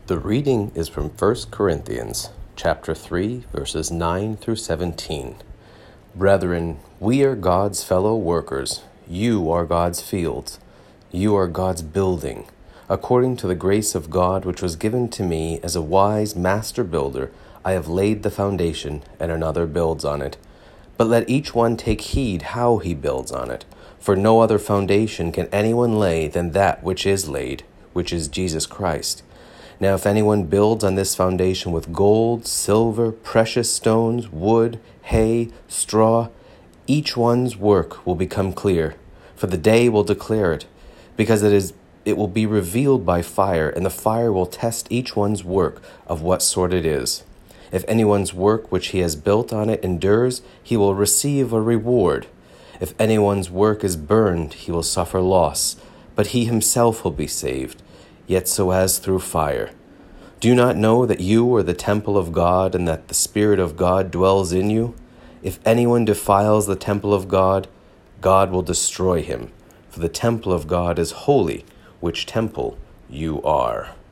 The reading is from 1 Corinthians, chapter 3, verses 9 through 17. Brethren, we are God's fellow workers. You are God's fields. You are God's building. According to the grace of God which was given to me as a wise master builder, I have laid the foundation, and another builds on it. But let each one take heed how he builds on it. For no other foundation can anyone lay than that which is laid, which is Jesus Christ. Now if anyone builds on this foundation with gold, silver, precious stones, wood, hay, straw, each one's work will become clear, for the day will declare it, because it will be revealed by fire, and the fire will test each one's work of what sort it is. If anyone's work which he has built on it endures, he will receive a reward. If anyone's work is burned, he will suffer loss, but he himself will be saved, yet so as through fire. Do you not know that you are the temple of God, and that the Spirit of God dwells in you? If anyone defiles the temple of God, God will destroy him. For the temple of God is holy, which temple you are.